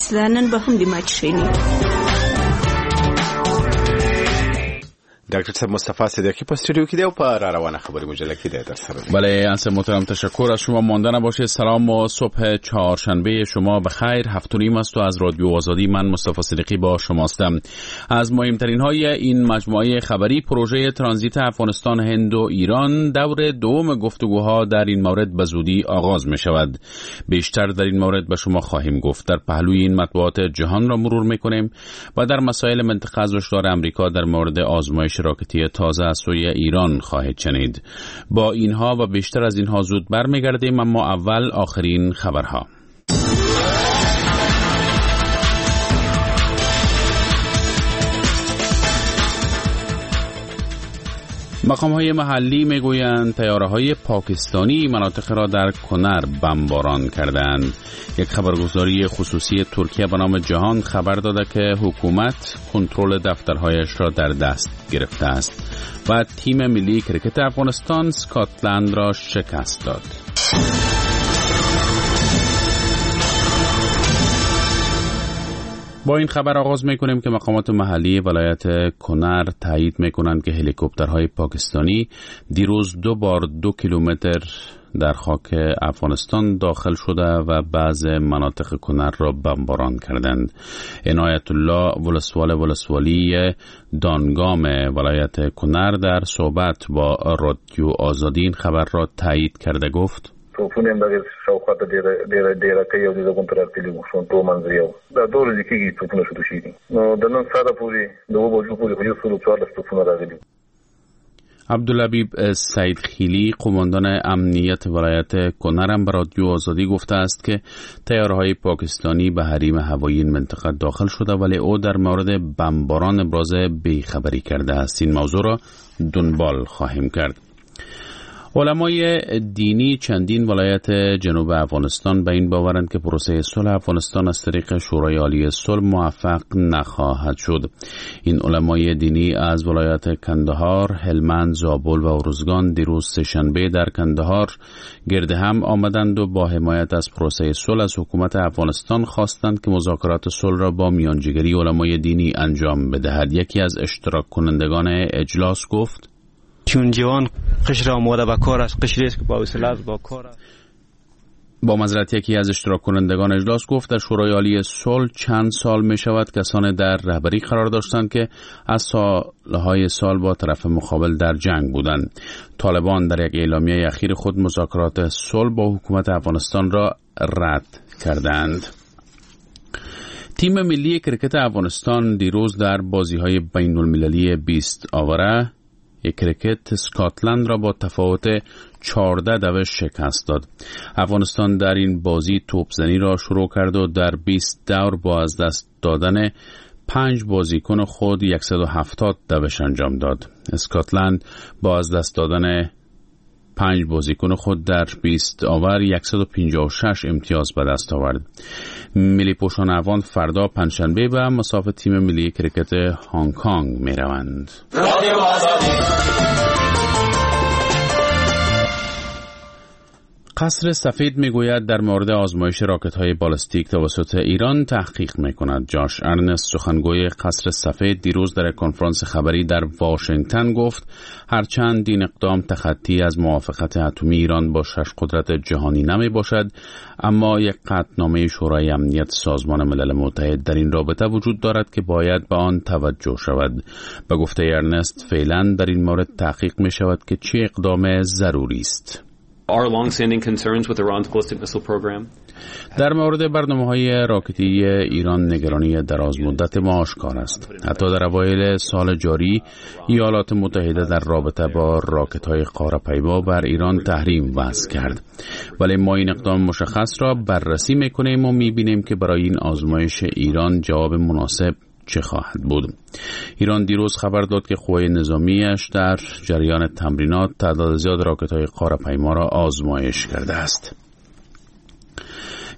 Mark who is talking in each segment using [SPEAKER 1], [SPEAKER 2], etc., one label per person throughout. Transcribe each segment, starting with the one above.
[SPEAKER 1] مثلا نن به هم دی مچ شینی.
[SPEAKER 2] ډاکټر صاحب مصطفی صدیقی په استودیو کې دی او په را روانه خبری مجله کې دی در سره.
[SPEAKER 3] بله انس محترم تشکر از شما. مانده نباشید. سلام و صبح چهارشنبه شما بخیر. 7:30 است و از رادیو آزادی من مصطفی صدیقی با شماستم. از مهمترین های این مجموعه خبری پروژه ترانزیت افغانستان، هند و ایران دور دوم گفتگوها در این مورد به زودی آغاز می شود. بیشتر در این مورد به شما خواهیم گفت. در پهلوی این مطبوعات جهان را مرور می کنیم و در مسائل منطقه از هشدار آمریکا در مورد آزمایش راکتی تازه از سوی ایران خواهید شنید. با اینها و بیشتر از اینها زود برمیگردیم، اما اول آخرین خبرها. مقام‌های محلی میگویند طیاره‌های پاکستانی مناطق را در کنر بمباران کردند. یک خبرگزاری خصوصی ترکیه به نام جهان خبر داده که حکومت کنترل دفترهایش را در دست گرفته است و تیم ملی کرکت افغانستان اسکاتلند را شکست داد. با این خبر آغاز میکنیم که مقامات محلی ولایت کنر تایید میکنند که هلیکوپترهای پاکستانی دیروز 2 بار 2 کیلومتر در خاک افغانستان داخل شده و بعض مناطق کنر را بمباران کردند. عنایت الله ولسوالی دانگام ولایت کنر در صحبت با رادیو آزادی این خبر را تایید کرده گفت:
[SPEAKER 4] توپونه هم دغه شاوخوا ته ډېره کوي او دغه غونډه راغلي وو شون ټول منځري او دا ډول دي کېږي توپونه شروع شي دي نو د نن ساده پورې د وبو پورې خو یو څو 14 توپونه راغلي.
[SPEAKER 3] عبدالحبیب سعید خیلی قماندان امنیت ولایت کنر هم به رادیو آزادی گفته است که طیاره‌های پاکستانی به حریم هوایی این منطقه داخل شده، ولی او در مورد بمباران ابراز بیخبری کرده است. این موضوع را دنبال خواهیم کرد. علمای دینی چندین ولایت جنوب افغانستان به این باورند که پروسه صلح افغانستان از طریق شورای عالی صلح موفق نخواهد شد. این علمای دینی از ولایت کندهار، هلمند، زابل و ارزگان دیروز سه‌شنبه در کندهار گرد هم آمدند و با حمایت از پروسه صلح از حکومت افغانستان خواستند که مذاکرات صلح را با میانجیگری علمای دینی انجام بدهد. یکی از اشتراک کنندگان اجلاس گفت:
[SPEAKER 5] چون جوان قشر آماده با کار است، قشری است که با حوصله با کار است.
[SPEAKER 3] با معذرت یکی از اشتراک کنندگان اجلاس گفت در شورای عالی صلح چند سال می شود کسانی در رهبری قرار داشتند که از سالهای سال با طرف مقابل در جنگ بودند. طالبان در یک اعلامیه اخیر خود مذاکرات صلح با حکومت افغانستان را رد کردند. تیم ملی کرکت افغانستان دیروز در بازی‌های بین‌المللی 20 آوره کرکت اسکاتلند را با تفاوت 14 شکست داد. افغانستان در این بازی توپزنی را شروع کرد و در 20 دور با از دست دادن 5 بازیکن خود 170 دوش انجام داد. اسکاتلند با از دست دادن 5 بازیکن خود در 20 آور 156 امتیاز به دست آورد. ملی پوشان افغان فردا پنجشنبه به مسافت تیم ملی کرکت هنگ کنگ می روند. قصر سفید میگوید در مورد آزمایش راکت‌های بالستیک توسط ایران تحقیق می‌کند. جاش ارنست سخنگوی قصر سفید دیروز در کنفرانس خبری در واشنگتن گفت هرچند این اقدام تخطی از موافقت اتمی ایران با 6 قدرت جهانی نمی باشد، اما یک قطعنامه شورای امنیت سازمان ملل متحد در این رابطه وجود دارد که باید به آن توجه شود. به گفته ارنست فعلا در این مورد تحقیق می‌شود که چه اقدام ضروری است.
[SPEAKER 6] Our long-standing concerns with Iran's ballistic missile program.
[SPEAKER 3] در مورد برنامه‌های راکتی ایران نگرانی دراز مدت ما آشکار است. حتی در اوایل سال جاری ایالات متحده در رابطه با راکت‌های قاره‌پیما بر ایران تحریم وضع کرد. ولی ما این اقدام مشخص را بررسی می‌کنیم و می‌بینیم که برای این آزمایش ایران جواب مناسب چه خواهد بود. ایران دیروز خبر داد که قوای نظامیش در جریان تمرینات تعداد زیاد راکت‌های قاره‌پیما را آزمایش کرده است.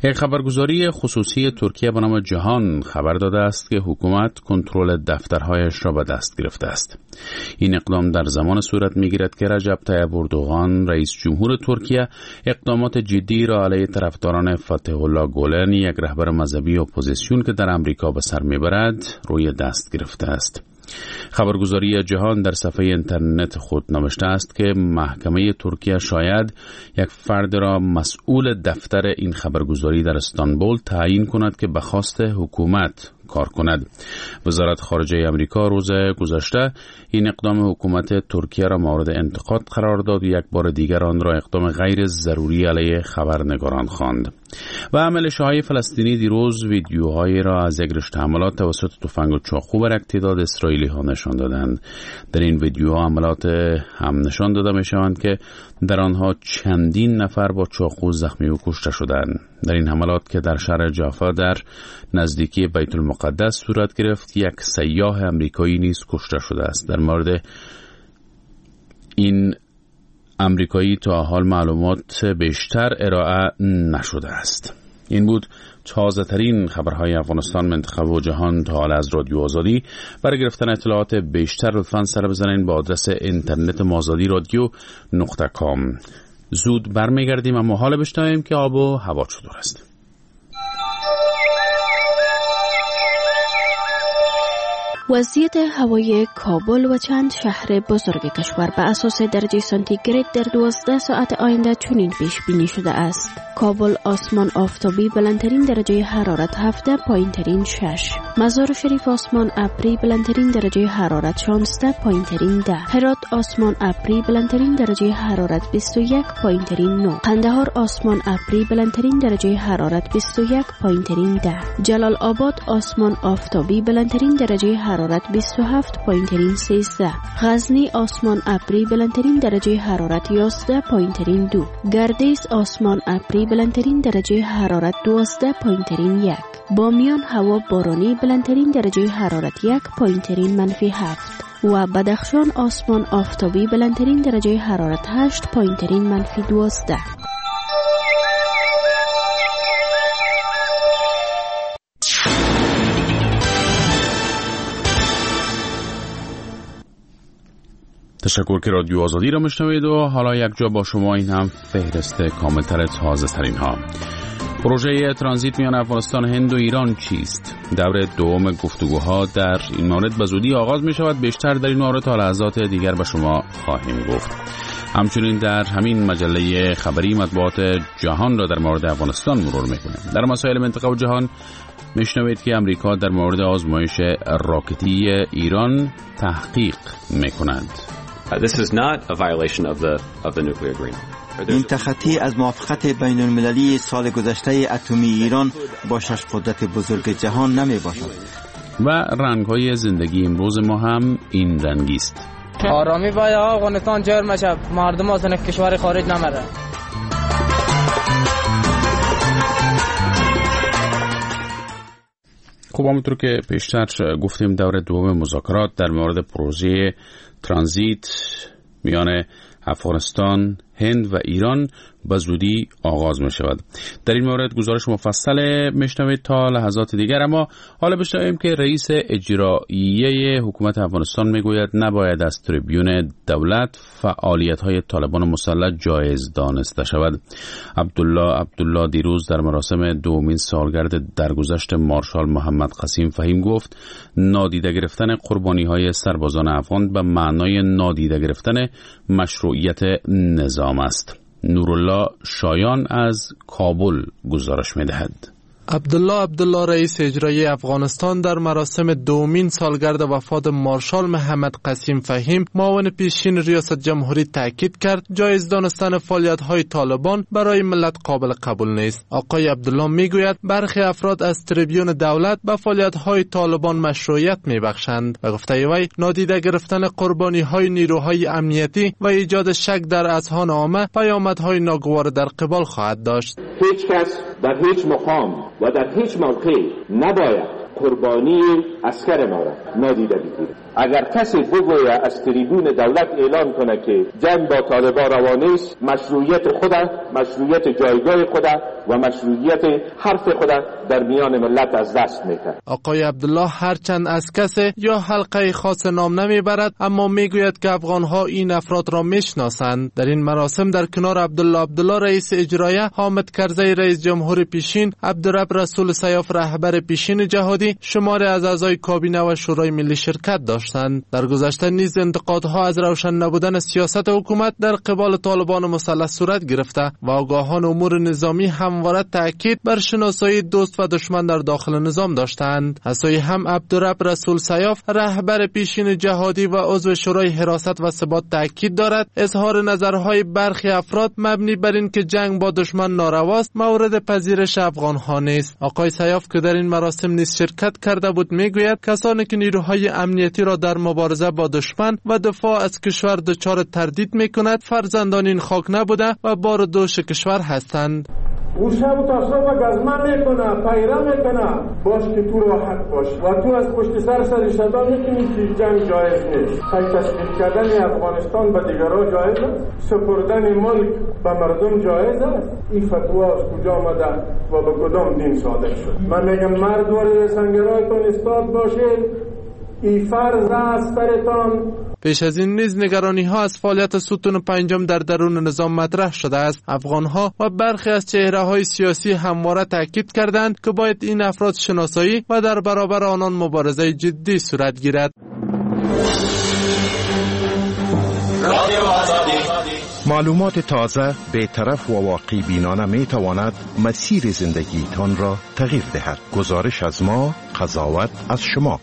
[SPEAKER 3] یک خبرگزاری خصوصی ترکیه به نام جهان خبر داده است که حکومت کنترل دفترهایش را به دست گرفته است. این اقدام در زمان صورت می‌گیرد که رجب طیب اردوغان رئیس جمهور ترکیه اقدامات جدی را علیه طرفداران فتح الله گولن، یک رهبر مذهبی اپوزیسیون که در امریکا به سر میبرد، روی دست گرفته است. خبرگزاری جهان در صفحه اینترنت خود نوشته است که محکمه ترکیه شاید یک فرد را مسئول دفتر این خبرگزاری در استانبول تعیین کند که به خواست حکومت کار کند. وزارت خارجه امریکا روز گذشته این اقدام حکومت ترکیه را مورد انتقاد قرار داد و یک بار دیگر آن را اقدام غیر ضروری علیه خبرنگاران خواند. و ملیشه‌های فلسطینی دیروز ویدیوهایی را از یک رشته حملات توسط تفنگ و چاقو بر یک تعداد اسرائیلی ها نشان دادند. در این ویدیوها حملات هم نشان داده می شوند که در آنها چندین نفر با چاقو زخمی و کشته شدند. در این حملات که در شهر جافا در نزدیکی بیت المقدس صورت گرفت، یک سیاح امریکایی نیز کشته شده است. در مورد این امریکایی تا حال معلومات بیشتر ارائه نشده است. این بود تازه ترین خبرهای افغانستان، منطقه و جهان تا حال از رادیو آزادی. برای گرفتن اطلاعات بیشتر لطفاً سر بزنید به آدرس اینترنت mazadi.radio.com. زود برمیگردیم اما حالا بشنویم که آب و هوا چطور است.
[SPEAKER 1] وضعیت هوای کابل و چند شهر بزرگ کشور به اساس درجه سانتیگراد در 12 ساعت آینده چنین پیش بینی شده است: کابل آسمان آفتابی بلندترین درجه حرارت 17، پایینترین 6. مزار شریف آسمان ابری بلندترین درجه حرارت 16، پایینترین 10. هرات آسمان ابری بلندترین درجه حرارت 21، پایینترین 9. قندهار آسمان ابری بلندترین درجه حرارت 21، پایینترین 10. جلال آباد آسمان آفتابی بلندترین درجه حرارت 27، پایینترین 13. غزنی آسمان ابری بلندترین درجه حرارت 11، پایینترین 2. گردیز آسمان ابری بلندترین درجه حرارت 12، پایینترین 1. بامیان هوا بارانی بلندترین درجه حرارت 1، پایینترین -7. و بدخشان آسمان آفتابی بلندترین درجه حرارت 8، پایینترین -12.
[SPEAKER 3] تشکر که رادیو آزادی را میشنوید و حالا یک جا با شما این هم فهرست کاملتر تازه ترین ها. پروژه ترانزیت میان افغانستان، هند و ایران چیست؟ دور دوم گفتگوها در این مورد به زودی آغاز می شود. بیشتر در این مورد تا لحظات دیگر به شما خواهیم گفت. همچنین در همین مجله خبری مطبوعات جهان را در مورد افغانستان مرور میکنیم. در مسائل منطقه و جهان میشنوید که امریکا در مورد آزمایش راکتی ایران تحقیق میکند.
[SPEAKER 6] This is not a violation of the nuclear agreement.
[SPEAKER 7] این تخطی از موافقت بین المللی سال گذشته اتمی ایران با 6 قدرت بزرگ جهان نمی باشد.
[SPEAKER 3] و رنگ‌های زندگی امروز ما هم این رنگی است.
[SPEAKER 8] آرامی باید افغانستان جور مشه، مردم از کشور خارج نمره.
[SPEAKER 3] خب همونطور که پیشتر گفتیم دور دوم مذاکرات در مورد پروژه ترانزیت میان افغانستان، هند و ایران به زودی آغاز می شود. در این مورد گزارش مفصل میشنوید تا لحظات دیگر، اما حالا بشنویم که رئیس اجرایی حکومت افغانستان میگوید نباید از تریبیون دولت فعالیت‌های طالبان مسلح جایز دانسته شود. عبدالله دیروز در مراسم دومین سالگرد درگذشت مارشال محمد قسیم فهیم گفت نادیده گرفتن قربانی‌های سربازان افغان به معنای نادیده گرفتن مشروعیت نظام است. نورالله شایان از کابل گزارش می‌دهد.
[SPEAKER 9] عبدالله رئیس اجرایی افغانستان در مراسم دومین سالگرد وفات مارشال محمد قسیم فهیم معاون پیشین ریاست جمهوری تاکید کرد جایز دانستن فعالیت‌های طالبان برای ملت قابل قبول نیست. آقای عبدالله میگوید برخی افراد از تریبیون دولت به فعالیت‌های طالبان مشروعیت میبخشند و گفته وی نادیده گرفتن قربانی‌های نیروهای امنیتی و ایجاد شک در اذهان عامه پیامدهای ناگوار در قبال خواهد داشت.
[SPEAKER 10] هیچ کس در هیچ مقام و در هیچ موقع نباید قربانی عسکر ما را نادیده بگیرد. اگر کسی بگوید از تریبون دولت اعلان کنه که جنگ با طالبان روا نیست، مشروعیت جایگاه خود و مشروعیت حرف خود در میان ملت از دست می‌دهد.
[SPEAKER 9] آقای عبدالله هرچند از کسی یا حلقه خاص نام نمیبرد، اما میگوید که افغانها این افراد را میشناسند. در این مراسم در کنار عبدالله رئیس اجرایه، حامد کرزی رئیس جمهور پیشین، عبدالرب رسول سیاف رهبر پیشین جهادی، شماری از اعضای کابینه و شورای ملی شرکت داشتند. در گذشته نیز انتقادها از روشن نبودن سیاست حکومت در قبال طالبان مسلح صورت گرفته و آگاهان امور نظامی همواره تاکید بر شناسایی دوست و دشمن در داخل نظام داشتند. از سوی هم عبدالرب رسول سیاف رهبر پیشین جهادی و عضو شورای حراست و ثبات تاکید دارد اظهار نظرهای برخی افراد مبنی بر این که جنگ با دشمن نارواست مورد پذیرش افغان‌ها نیست. آقای سیاف که در این مراسم نیز شرکت کرده بود میگوید کسانی که نیروهای امنیتی را در مبارزه با دشمن و دفاع از کشور دچار تردید میکند فرزندان این خاک نبوده و بار دوش کشور هستند.
[SPEAKER 11] او شب تا صبح گزمه میکنه، پیره میکنه، باش که تو راحت باش و تو از پشت سر صدا میکنی که جنگ جایز نیست. تشکیل کردن افغانستان به دیگرها جایز است، سپردن ملک به مردم جایز است. این فتوا از کجا آمده و به کدام دین صادر شد؟ من میگم مرد وارد سنگرهایتان استاد باشید، این فرض است سرتان.
[SPEAKER 9] پیش از این نیز نگرانی ها از فعالیت ستون پنجم در درون نظام مطرح شده است. افغان ها و برخی از چهره های سیاسی همواره تاکید کردند که باید این افراد شناسایی و در برابر آنان مبارزه جدی صورت گیرد.
[SPEAKER 12] معلومات تازه، بی‌طرف و واقع بینانه می تواند مسیر زندگیتان را تغییر دهد. گزارش از ما، قضاوت از شما.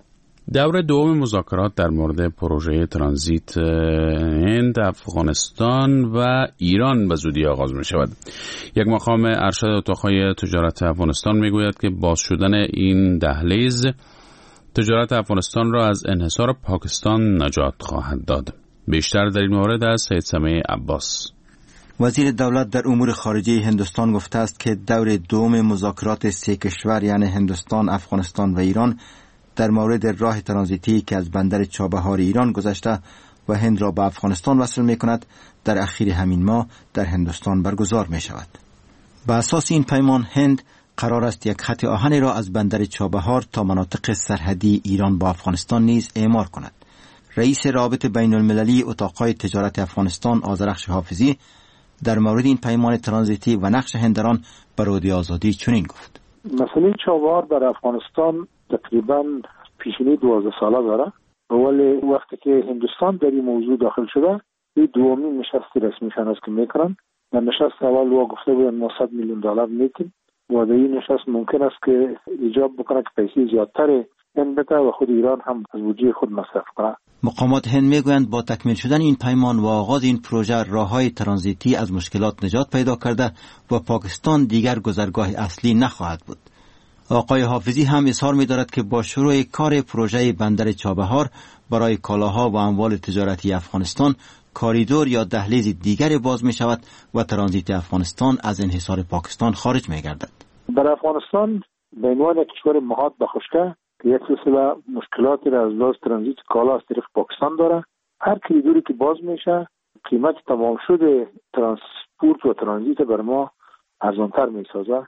[SPEAKER 3] دور دوم مذاکرات در مورد پروژه ترانزیت هند، افغانستان و ایران به زودی آغاز می شود. یک مقام ارشد اتاقهای تجارت افغانستان می گوید که باز شدن این دهلیز تجارت افغانستان را از انحصار پاکستان نجات خواهد داد. بیشتر در این مورد از سید سمیع عباس.
[SPEAKER 7] وزیر دولت در امور خارجه هندوستان گفته است که دور دوم مذاکرات سه کشور یعنی هندوستان، افغانستان و ایران در مورد راه ترانزیتی که از بندر چابهار ایران گذشته و هند را به افغانستان وصل می کند در اخیر همین ماه در هندوستان برگزار می شود. به اساس این پیمان هند قرار است یک خط آهنی را از بندر چابهار تا مناطق سرحدی ایران با افغانستان نیز اعمار کند. رئیس رابطه بین المللی اتاقهای تجارت افغانستان آذرخش حافظی در مورد این پیمان ترانزیتی و نقش هند در آن به رادیو آزادی چنین گفت:
[SPEAKER 13] مسئله چابهار در افغانستان تقریبا پیشینه 12 ساله داره، ولی وقتی که هندوستان در این موضوع داخل شده این دومین نشست رسمیشان است که میکنن. در نشست اول وا گفته بودن ما $100 میلیون میتیم و در این نشست ممکن است که ایجاب بکنه که پیسې زیادتر هند بده و خود ایران هم از بودجه خود مصرف کنه.
[SPEAKER 7] مقامات هند میگویند با تکمیل شدن این پیمان و آغاز این پروژه راههای ترانزیتی از مشکلات نجات پیدا کرده و پاکستان دیگر گذرگاه اصلی نخواهد بود. آقای حافظی هم اظهار می‌دارد که با شروع کار پروژه بندر چابهار برای کالاها و اموال تجارتی افغانستان کاریدور یا دهلیز دیگری باز می شود و ترانزیت افغانستان از انحصار پاکستان خارج می گردد.
[SPEAKER 13] در افغانستان به عنوان کشور محاط به خشکه که یک سلسله مشکلاتی را از لحاظ ترانزیت کالا از طریق پاکستان داره، هر کریدوری که باز میشه قیمت تمام شده ترانسپورت و ترانزیت بر ما ارزانتر می سازه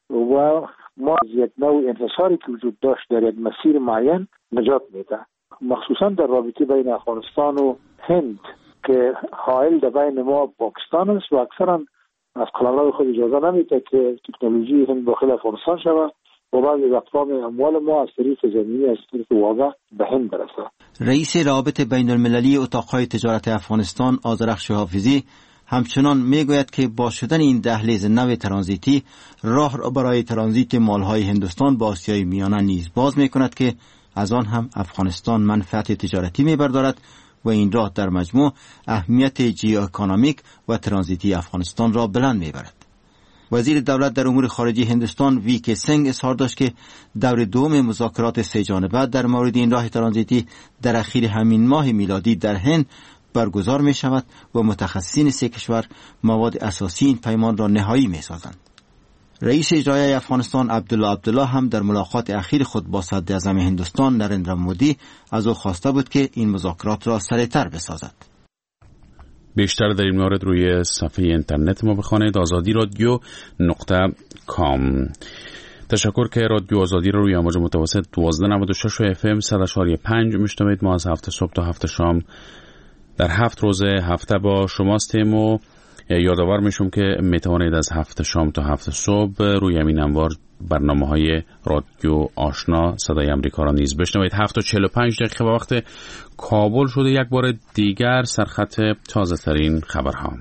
[SPEAKER 13] و ما از یک نوع انحصاری که وجود داشت در یک مسیر معین نجات میده. مخصوصا در رابطه بین افغانستان و هند که حائل در بین ما پاکستان است و اکثرا از قلمرو خود اجازه نمیده که تکنولوژی هند داخل افغانستان شود و بعضی از اقوام اموال ما از طریق زمینی از طریق واقع به هند برسه.
[SPEAKER 7] رئیس رابطه بین المللی اتاقهای تجارت افغانستان آذرخش حافظی همچنان میگوید که با شدن این دهلیز نو ترانزیتی راه را برای ترانزیت مالهای هندوستان با آسیای میانه نیز باز میکند که از آن هم افغانستان منفعت تجارتی میبردارد و این راه در مجموع اهمیت جیواکونومیک و ترانزیتی افغانستان را بلند میبرد. وزیر دولت در امور خارجه هندوستان وی کے سنگ اظهار داشت که دور دوم مذاکرات سه جانبه در مورد این راه ترانزیتی در اخیر همین ماه میلادی در هند برگزار می شود و متخصصین سه کشور مواد اساسی این پیمان را نهایی می سازند. رئیس اجرایی افغانستان عبدالله هم در ملاقات اخیر خود با صدر اعظم هندوستان نریندرا مودی از او خواسته بود که این مذاکرات را سریعتر بسازد.
[SPEAKER 3] بیشتر در این مورد روی صفحه اینترنت ما بخوانید azadi.radio.com. تشکر که رادیو آزادی رو روی امواج متوسط 1296 FM 100.5 میشنوید. ما از 7 صبح تا 7 شام در 7 روز هفته با شماستیم و یادآور میشم که میتوانید از 7 شام تا 7 صبح روی همین انوار برنامه‌های رادیو آشنا صدای امریکا را نیز بشنوید. 7:45 به وقت کابل شده. یک بار دیگر سرخط تازه ترین خبرها.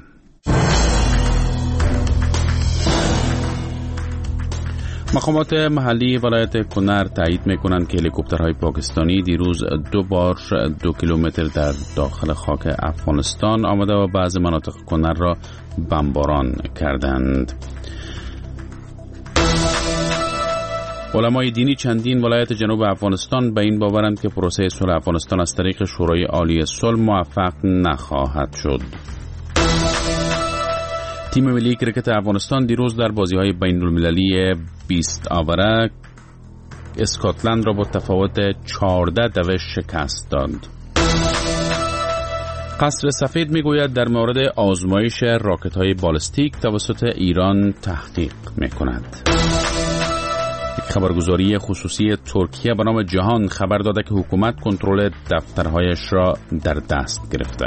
[SPEAKER 3] مقامات محلی ولایت کنر تایید میکنند که هلیکوپترهای پاکستانی دیروز 2 بار 2 کیلومتر در داخل خاک افغانستان آمده و بعض مناطق کنر را بمباران کردند. علمای دینی چندین ولایت جنوب افغانستان به این باورند که پروسه صلح افغانستان از طریق شورای عالی صلح موفق نخواهد شد. تیم ملی کرکت افغانستان دیروز در بازی‌های بین‌المللی 20 آوره اسکاتلند را با تفاوت 14 شکست داد. قصر سفید میگوید در مورد آزمایش راکت‌های بالستیک توسط ایران تحقیق می‌کند. یک خبرگزاری خصوصی ترکیه به نام جهان خبر داده که حکومت کنترل دفترهایش را در دست گرفته.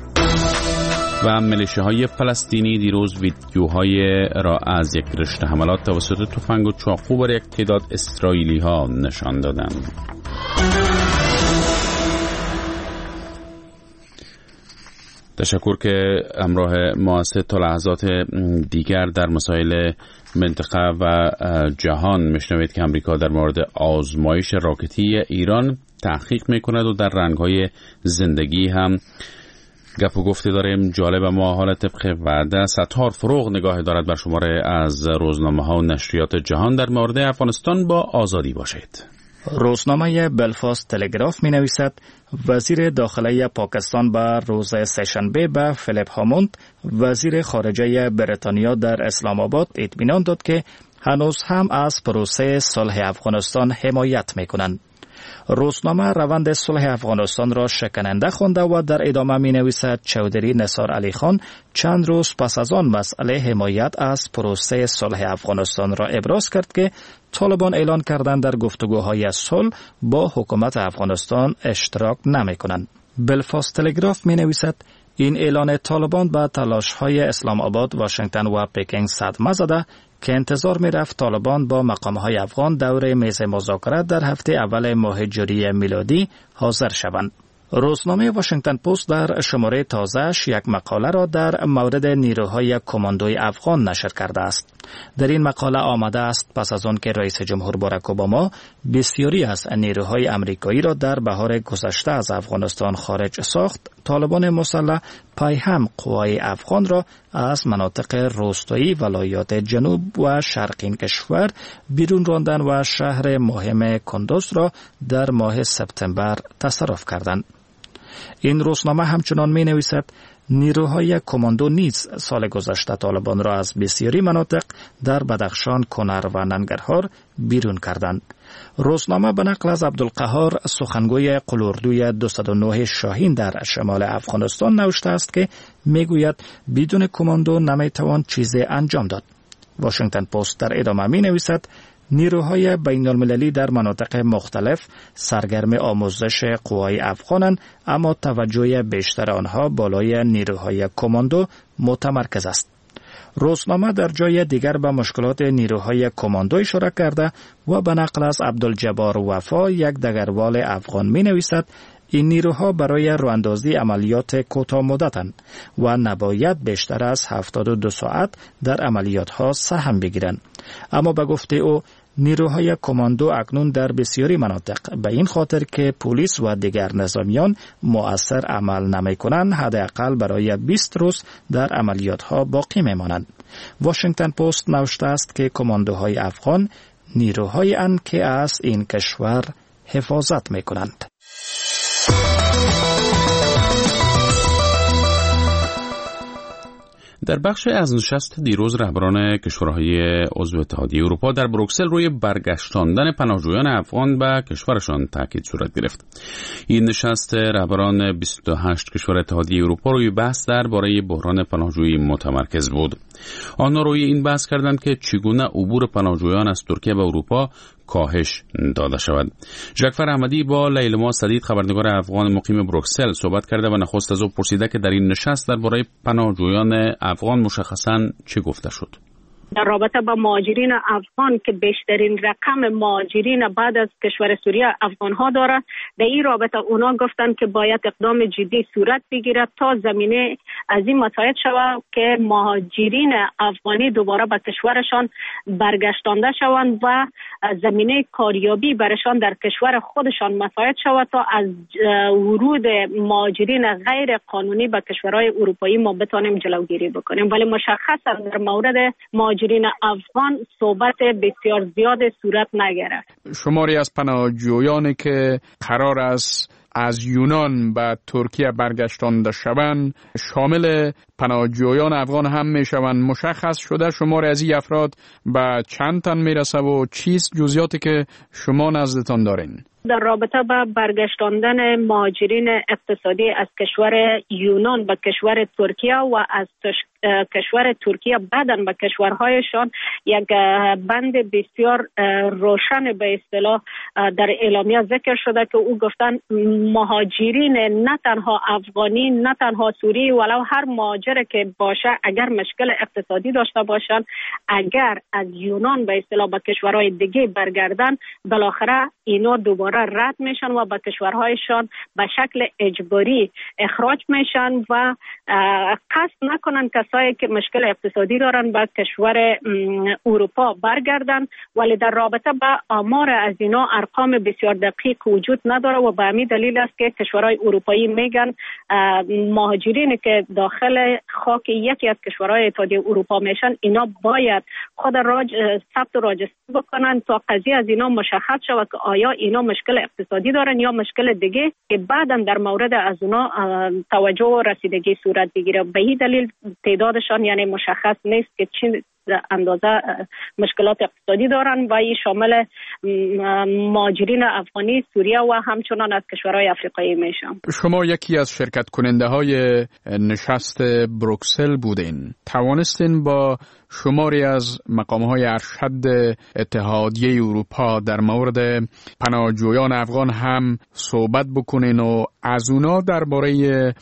[SPEAKER 3] و میلیشیاهای فلسطینی دیروز ویدیوهای را از یک رشته حملات توسط تفنگ و چاقو بر یک تعداد اسرائیلی ها نشان دادند. تشکر که همراه ما هستید تا لحظات دیگر در مسائل منطقه و جهان میشنوید که امریکا در مورد آزمایش راکتی ایران تحقیق میکند و در رنگ‌های زندگی هم گپ و گفتی داریم. جالب ما حال طبق وعده ستار فروغ نگاه دارد بر شماره از روزنامه ها و نشریات جهان در مورد افغانستان. با آزادی باشید.
[SPEAKER 14] روزنامه بلفاست تلگراف می نویسد وزیر داخلی پاکستان بر روز سه‌شنبه به فیلیپ هاموند وزیر خارجه بریتانیا در اسلام آباد اطمینان داد که هنوز هم از پروسه صلح افغانستان حمایت می کنند. روزنامه روند صلح افغانستان را شکننده خوانده و در ادامه می نویسد چودری نثار علی خان چند روز پس از آن مسئله حمایت از پروسه صلح افغانستان را ابراز کرد که طالبان اعلان کردند در گفتگوهای صلح با حکومت افغانستان اشتراک نمی کنند. بلفاست تلگراف می نویسد این اعلان طالبان به تلاش‌های اسلام آباد، واشنگتن و پکینگ صدمه زده که انتظار می رفت طالبان با مقام‌های افغان دور میز مذاکرات در هفته اول ماه ژوئیه میلادی حاضر شوند. روزنامه واشنگتن پست در شماره تازه‌اش یک مقاله را در مورد نیروهای کماندوی افغان نشر کرده است. در این مقاله آمده است پس از آن که رئیس جمهور باراک اوباما بسیاری از نیروهای امریکایی را در بهار گذشته از افغانستان خارج ساخت، طالبان مسلح پایهم قوای افغان را از مناطق روستایی ولایات جنوب و شرقین کشور بیرون راندن و شهر مهم کندوز را در ماه سپتامبر تصرف کردند. این روزنامه همچنان می نویسد نیروهای کماندو نیز سال گذشته طالبان را از بسیاری مناطق در بدخشان، کنر و ننگرهار بیرون کردند. روزنامه به نقل از عبدالقهار سخنگوی قلاردوی 209 شاهین در شمال افغانستان نوشته است که میگوید بدون کماندو نمیتوان چیزی انجام داد. واشنگتن پست در ادامه می نویسد نیروهای بین المللی در مناطق مختلف سرگرم آموزش قوای افغانند، اما توجه بیشتر آنها بالای نیروهای کماندو متمرکز است. روزنامه در جای دیگر به مشکلات نیروهای کماندو اشاره کرده و به نقل از عبدالجبار وفا یک دگروال افغان می نویسد این نیروها برای راهاندازی عملیات کوتاه مدتند و نباید بیشتر از 72 ساعت در عملیاتها سهم بگیرند. اما به گفته او نیروهای کماندو اکنون در بسیاری مناطق به این خاطر که پلیس و دیگر نظامیان مؤثر عمل نمی کنند حداقل برای 20 روز در عملیاتها باقی می مانند. واشنگتن پست نوشته است که کماندوهای افغان نیروهایی اند که از این کشور حفاظت می کنند.
[SPEAKER 3] در بخش از نشست دیروز رهبران کشورهای عضو اتحادیه اروپا در بروکسل روی برگشتاندن پناهجویان افغان به کشورشان تاکید صورت گرفت. این نشست رهبران 28 کشور اتحادیه اروپا روی بحث درباره بحران پناهجویی متمرکز بود. آنها روی این بحث کردند که چگونه عبور پناهجویان از ترکیه به اروپا کاهش داده شود. ژاکفر احمدی با لیلما سدید خبرنگار افغان مقیم بروکسل صحبت کرده و نخست از او پرسیده که در این نشست درباره پناهجویان افغان مشخصاً چه گفته شد.
[SPEAKER 15] در رابطه با مهاجرین افغان که بیشترین رقم مهاجرین بعد از کشور سوریه افغان ها داره، در این رابطه اونا گفتن که باید اقدام جدی صورت بگیرد تا زمینه از این مساعد شود که مهاجرین افغانی دوباره به کشورشان برگشتانده شوند و زمینه کاریابی برشان در کشور خودشان مساعد شود تا از ورود مهاجرین غیر قانونی به کشورهای اروپایی ما بتانیم جلوگیری بکنیم. ولی مشخصا در مورد مهاجرین افغان صحبت بسیار زیاد صورت نگرفت.
[SPEAKER 16] شماری از پناهجویانی که قرار است از یونان به ترکیه برگشتانده شوند شامل پناهجویان افغان هم می شوند. مشخص شده شمار از این افراد به چند تن می رسه و چیست جزئیاتی که شما نزدتان دارین؟
[SPEAKER 15] در رابطه با برگشتاندن مهاجرین اقتصادی از کشور یونان به کشور ترکیه و از کشور ترکیه بعداً به کشورهایشان یک بند بسیار روشن به اصطلاح در اعلامیه ذکر شده که او گفتن مهاجرین نه تنها افغانی نه تنها سوری ولو هر مهاجر که باشه اگر مشکل اقتصادی داشته باشند اگر از یونان به اصطلاح به کشورهای دیگه برگردن بالاخره اینا دوباره رد میشن و به کشورهایشان به شکل اجباری اخراج میشن و قصد نکنن کسایی که مشکل اقتصادی دارن به کشور اروپا برگردن. ولی در رابطه با آمار از اینا ارقام بسیار دقیق وجود نداره و به همین دلیل است که کشورهای اروپایی میگن مهاجرینی که داخل خاک یکی از کشورهای اتحادیه اروپا میشن اینا باید خود ثبت راجستر بکنن تا قضیه از اینا مشخص شود که آیا اینا مشکل اقتصادی دارن یا مشکل دیگه که بعداً در مورد از اونا توجه و رسیدگی صورت بگیره. به این دلیل تعدادشان یعنی مشخص نیست که چه اندازه مشکلات اقتصادی دارن و این شامل مهاجرین افغانی، سوریه و همچنان از کشورهای آفریقایی میشن.
[SPEAKER 16] شما یکی از شرکت کننده های نشست بروکسل بودین. توانستین با شماری از مقام‌های ارشد اتحادیه اروپا در مورد پناهجویان افغان هم صحبت بکنین و از اونا درباره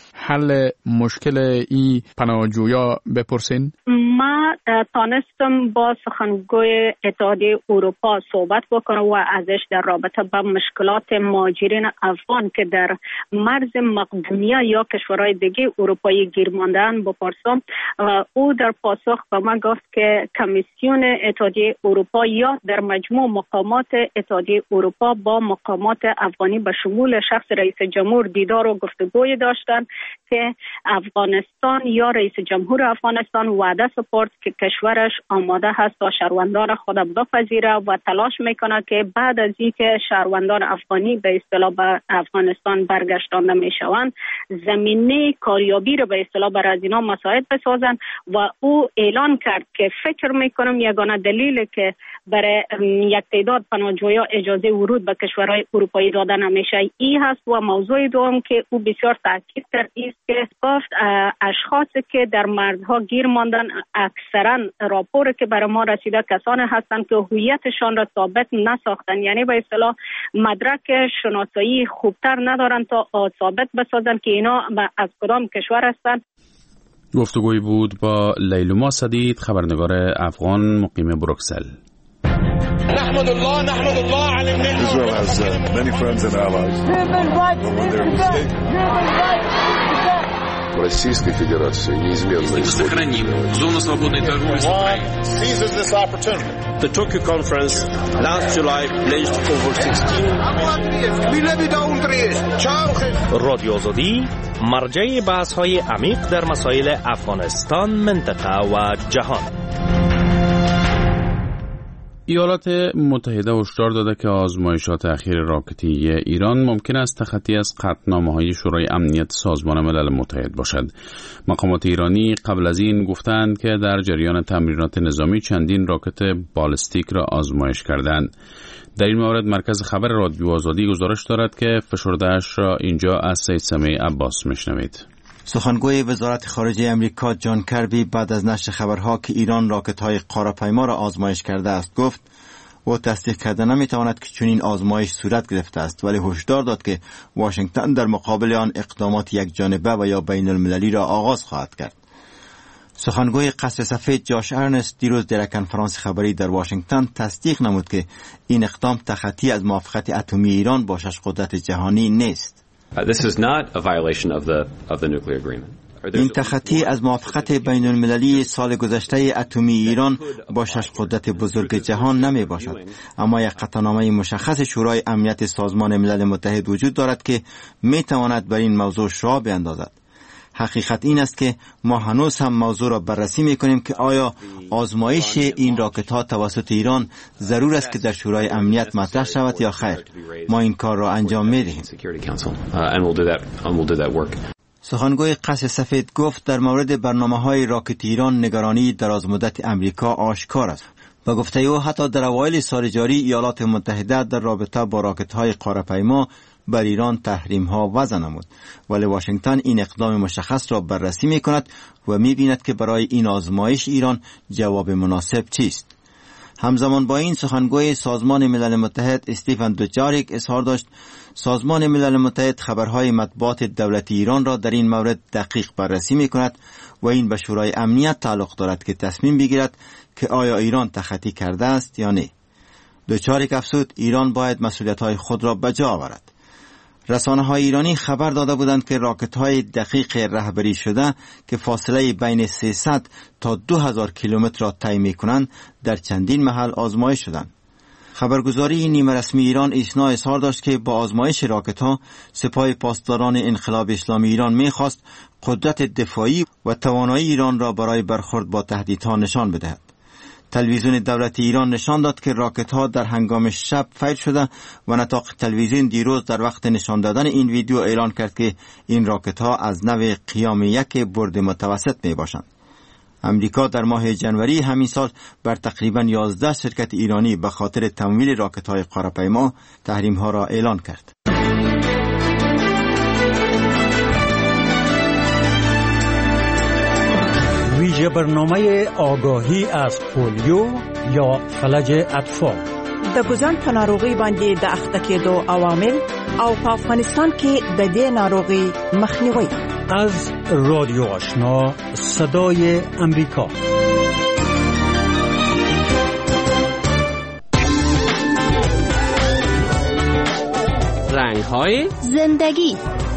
[SPEAKER 16] حل مشکل این پناهجویا بپرسین؟
[SPEAKER 15] ما تانستم با سخنگوی اتحادیه اروپا صحبت بکنم و ازش در رابطه با مشکلات مهاجرین افغان که در مرز مقدونیه یا کشورهای دیگه اروپایی گیر ماندن بپرسم. او در پاسخ به من گفت که کمیسیون اتحادیه اروپا یا در مجموع مقامات اتحادیه اروپا با مقامات افغانی به شمول شخص رئیس جمهور دیدار و گفتگوی داشتن که افغانستان یا رئیس جمهور افغانستان وعده سپرد که کشورش آماده هست تا شهروندان خود بپذیره و تلاش میکنه که بعد از اینکه شهروندان افغانی به اصطلاح به افغانستان برگشتانده میشوند زمینه کاریابی رو به اصطلاح برای از اینا مساعد بسازن و او اعلان کرد که فکر میکنم یگانه دلیل که برای یک تعداد پناهجویان اجازه ورود به کشورهای اروپایی داده نمیشه این هست. و موضوع دوم که او بسیار تاکید کرد است که گفت اشخاصی که در مرزها گیر ماندن اکثرا راپور که برای ما رسیده کسانی هستند که هویتشان را ثابت نساختن، یعنی به اصطلاح مدرک شناسایی خوبتر ندارن تا ثابت بسازن که اینا از کدام کشور هستند.
[SPEAKER 3] گفتگوی بود با لیلما سدید خبرنگار افغان مقیم بروکسل.
[SPEAKER 17] نحمد الله على النعمة. Israel has many friends and allies.
[SPEAKER 18] В Российской Федерации неизменно
[SPEAKER 19] сохраним зону свободной торговли с Украиной.
[SPEAKER 17] Seizes this opportunity.
[SPEAKER 20] The Tokyo conference last July pledged over 16.
[SPEAKER 21] رادیو آزادی مرجع بحث‌های عمیق در مسائل افغانستان، منطقه و جهان.
[SPEAKER 3] ایالات متحده هشدار داده که آزمایشات اخیر راکتی ایران ممکن است تخطی از قطعنامه‌های شورای امنیت سازمان ملل متحد باشد. مقامات ایرانی قبل از این گفتند که در جریان تمرینات نظامی چندین راکت بالستیک را آزمایش کردند. در این مورد مرکز خبر رادیو آزادی گزارش دارد که فشرده‌اش را اینجا از سید سمیع عباس میشنوید.
[SPEAKER 7] سخنگوی وزارت خارجه امریکا جان کربی بعد از نشر خبرها که ایران راکت‌های قاره‌پیما را آزمایش کرده است گفت او تصدیق کرده نمی‌تواند که چنین آزمایش صورت گرفته است، ولی هشدار داد که واشنگتن در مقابل آن اقدامات یکجانبه و یا بین المللی را آغاز خواهد کرد. سخنگوی قصر سفید جاش ارنست دیروز در کنفرانس خبری در واشنگتن تصدیق نمود که این اقدام تخطی از موافقت اتمی ایران با شش قدرت جهانی نیست.
[SPEAKER 6] This is not a violation of the nuclear agreement.
[SPEAKER 7] این تخطی از موافقت بین المللی سال گذشته اتمی ایران با شش قدرت بزرگ جهان نمی باشد، اما یک قطعنامه مشخص شورای امنیت سازمان ملل متحد وجود دارد که می تواند بر این موضوع شرح بیندازد. حقیقت این است که ما هنوز هم موضوع را بررسی می کنیم که آیا آزمایش این راکت ها توسط ایران ضرور است که در شورای امنیت مطرح شود یا خیر. ما این کار را انجام می دهیم. سخنگوی قصر سفید گفت در مورد برنامه‌های راکت ایران نگرانی درازمدت امریکا آشکار است و گفته او حتی در اوایل سال جاری ایالات متحده در رابطه با راکت‌های قاره‌پیما بر ایران تحریم‌ها وضع نمود، ولی واشنگتن این اقدام مشخص را بررسی می‌کند و می‌بیند که برای این آزمایش ایران جواب مناسب چیست. همزمان با این سخنگوی سازمان ملل متحد استیفن دوجاریک اظهار داشت سازمان ملل متحد خبرهای مطبوعات دولتی ایران را در این مورد دقیق بررسی می‌کند و این به شورای امنیت تعلق دارد که تصمیم بگیرد که آیا ایران تخطی کرده است یا نه. دوجاریک افزود ایران باید مسئولیت‌های خود را به جا آورد. رسانه‌های ایرانی خبر داده بودند که راکت‌های دقیق رهبری شده که فاصله بین 300 تا 2000 کیلومتر را طی می‌کنند در چندین محل آزمایش شدند. خبرگزاری نیمه رسمی ایران ایسنا اظهار داشت که با آزمایش راکت‌ها سپاه پاسداران انقلاب اسلامی ایران می‌خواست قدرت دفاعی و توانایی ایران را برای برخورد با تهدیدها نشان بدهد. تلویزیون دولتی ایران نشان داد که راکت‌ها در هنگام شب فیر شده و نطاق تلویزیون دیروز در وقت نشان دادن این ویدیو اعلان کرد که این راکت‌ها از نوع قیام یک برد متوسط میباشند. امریکا در ماه جنوری همین سال بر تقریباً 11 شرکت ایرانی به خاطر تمویل راکت‌های قاره‌پیما تحریم‌ها را اعلان کرد.
[SPEAKER 2] ویژه برنامه آگاهی از پولیو یا فلج اطفال
[SPEAKER 22] د ګوزن په ناروغي باندې د اخته کېدو عوامل او په افغانستان کې د دې ناروغي مخنیوي.
[SPEAKER 2] از رادیو آشنا صدای امریکا.
[SPEAKER 23] رنگ‌های
[SPEAKER 1] زندگی.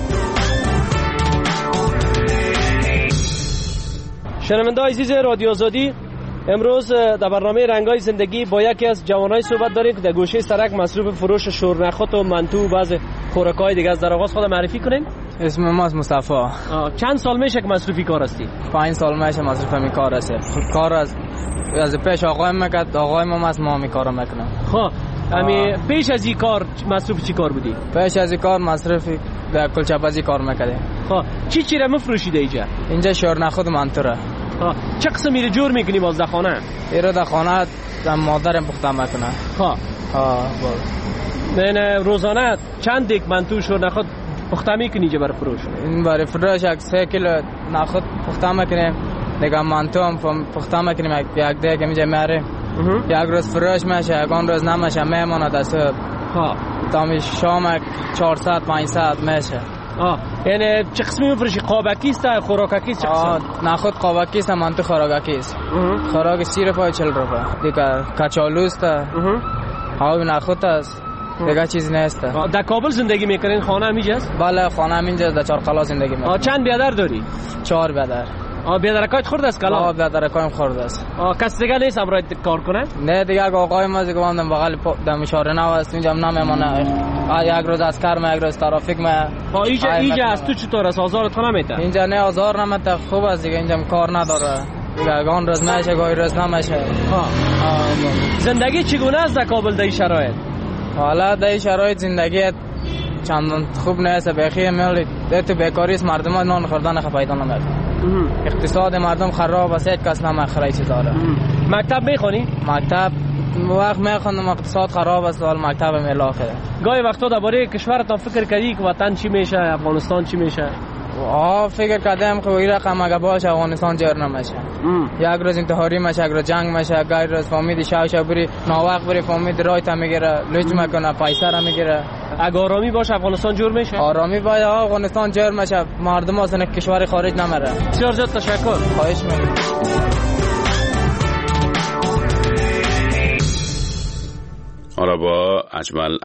[SPEAKER 23] شنونده عزیز رادیو آزادی، امروز در برنامه رنگ‌های زندگی با یکی از جوانای صحبت داریم که در گوشه سرک مصروف فروش شورنخوت و منتو و بعض خوراک‌های دیگه است. در آغاز خود معرفی کنین.
[SPEAKER 8] اسم ما مصطفی.
[SPEAKER 23] چند سال میشه که مصروفی کار هستی؟
[SPEAKER 8] 5 سال میشه مصروف می کار هستم. کار از پیش آقایم میکرد، آقای ما از ما می کارو میکنم.
[SPEAKER 23] خب پیش از این کار مصروف چی کار بودی؟
[SPEAKER 8] پیش از این کار مصروف در کلچه‌بازی کار میکردم.
[SPEAKER 23] خب چی را مفروشیده اینجا؟
[SPEAKER 8] اینجا شورنخوت منتو را.
[SPEAKER 23] چه قسمی رو جور میکنی باز در خانه؟
[SPEAKER 8] ایرو در خانه در مادرم پخته میکنه.
[SPEAKER 23] من روزانه چند دیگ منتو شورنخوت پخته میکنی اینجا برای فروش؟
[SPEAKER 8] این برای فروش 3 کیلو نخود پخته میکنیم، دیگه منتو هم پخته میکنیم، یک دیگ اینجا میاریم. یک روز فروش میشه، یکان روز نمیشه، میمونه تا صبح. تا شام 400 500 میشه.
[SPEAKER 23] یعنی چه قسمی میفروشی؟ قابکی است یا خوراکی است؟
[SPEAKER 8] نخود قابکی است، منتو خوراکی است. خوراک 30 روپیه 40 روپیه. دیگه کچالو است، هاوی نخود است. دیگه چیز نیست.
[SPEAKER 23] در کابل زندگی میکنین؟ خانه همینجاست؟
[SPEAKER 8] بله خانه همینجاست، در چارقلا زندگی میکنم.
[SPEAKER 23] چند برادر داری؟
[SPEAKER 8] 4 برادر.
[SPEAKER 23] برادرکایت خورد است کلا؟
[SPEAKER 8] برادرکایم خورد است.
[SPEAKER 23] کس دیگه نیست همراه کار کنه؟
[SPEAKER 8] نه دیگه آقای ما دیگه من بغل دم اشاره نه است، اینجا نمیمونه. یک روز از کار ما، یک روز ترافیک ما.
[SPEAKER 23] اینجا از تو چطور است؟ آزارت کنه نمیته؟
[SPEAKER 8] اینجا نه آزار نمیته، خوب است دیگه، اینجا کار نداره. گاهی روز میشه گاهی روز نمیشه.
[SPEAKER 23] زندگی چگونه است در کابل در این شرایط؟
[SPEAKER 8] حالا در این شرایط زندگی چندان خوب نیست. بخیه میلی تو بیکاری است، مردم ها نان خوردن پیدا نمیکنه. اقتصاد مردم خراب است، هیچ کس نمیخره چیز داره.
[SPEAKER 23] مکتب میخونی؟
[SPEAKER 8] مکتب وقت میخوندم، اقتصاد خراب است، ولی مکتب میلاخره.
[SPEAKER 23] گاهی وقتا درباره کشورتان فکر کردی که وطن چی میشه، افغانستان چی میشه؟
[SPEAKER 8] فکر کردم که این رقم اگه باشه افغانستان جور نمیشه. یک روز انتحاری میشه، یک روز جنگ میشه، گاهی روز فامید شاو بری ناوقت بری فامید رایت میگیره، لج میکنه، پیسه را میگیره.
[SPEAKER 23] اگه آرامی باشه افغانستان جور میشه؟
[SPEAKER 8] آرامی باشه افغانستان جور میشه، مردم اصلا کشور خارج نمیره.
[SPEAKER 23] بسیار زیاد تشکر.
[SPEAKER 8] خواهش میکنم.
[SPEAKER 3] حالا با اجمل